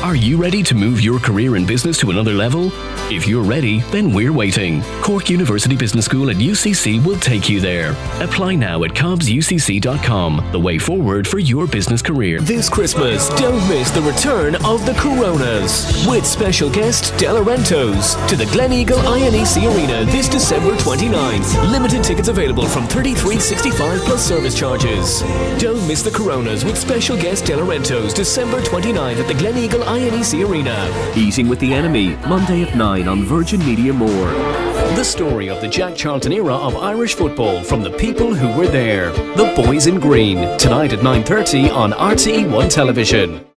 Are you ready to move your career and business to another level? If you're ready, then we're waiting. Cork University Business School at UCC will take you there. Apply now at cobsucc.com, the way forward for your business career. This Christmas, don't miss the return of the Coronas with special guest De Laurentiis to the Gleneagle INEC Arena this December 29th. Limited tickets available from $33.65 plus service charges. Don't miss the Coronas with special guest De Laurentiis December 29th at the Gleneagle INEC Arena. Eating with the Enemy, Monday at 9 on Virgin Media More. The story of the Jack Charlton era of Irish football from the people who were there. The Boys in Green, tonight at 9:30 on RTE1 Television.